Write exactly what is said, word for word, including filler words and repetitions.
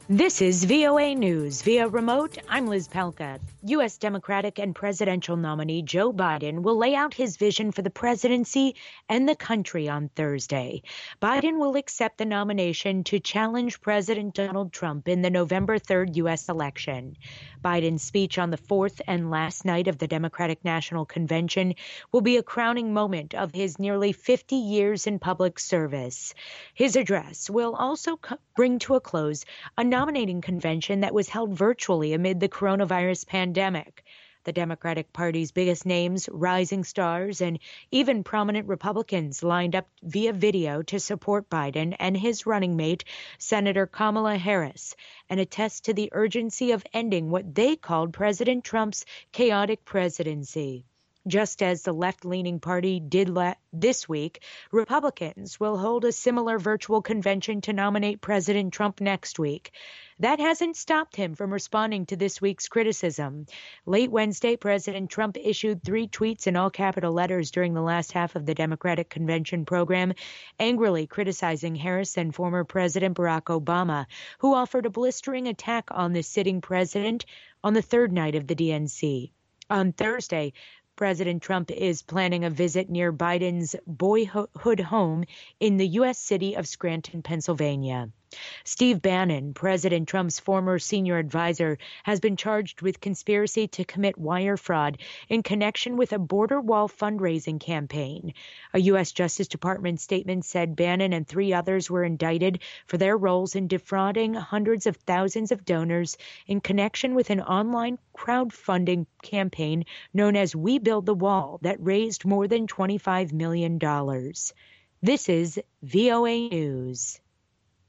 This is V O A News. Via remote, I'm Liz Palka. U S Democratic and presidential nominee Joe Biden will lay out his vision for the presidency and the country on Thursday. Biden will accept the nomination to challenge President Donald Trump in the November third U S election. Biden's speech on the fourth and last night of the Democratic National Convention will be a crowning moment of his nearly fifty years in public service. His address will also co- bring to a close a nominating convention that was held virtually amid the coronavirus pandemic. The Democratic Party's biggest names, rising stars, and even prominent Republicans lined up via video to support Biden and his running mate, Senator Kamala Harris, and attest to the urgency of ending what they called President Trump's chaotic presidency. Just as the left-leaning party did la- this week, Republicans will hold a similar virtual convention to nominate President Trump next week. That hasn't stopped him from responding to this week's criticism. Late Wednesday, President Trump issued three tweets in all capital letters during the last half of the Democratic convention program, angrily criticizing Harris and former President Barack Obama, who offered a blistering attack on the sitting president on the third night of the D N C. On Thursday, President Trump is planning a visit near Biden's boyhood home in the U S city of Scranton, Pennsylvania. Steve Bannon, President Trump's former senior advisor, has been charged with conspiracy to commit wire fraud in connection with a border wall fundraising campaign. A U S Justice Department statement said Bannon and three others were indicted for their roles in defrauding hundreds of thousands of donors in connection with an online crowdfunding campaign known as We Build the Wall that raised more than twenty-five million dollars. This is V O A News.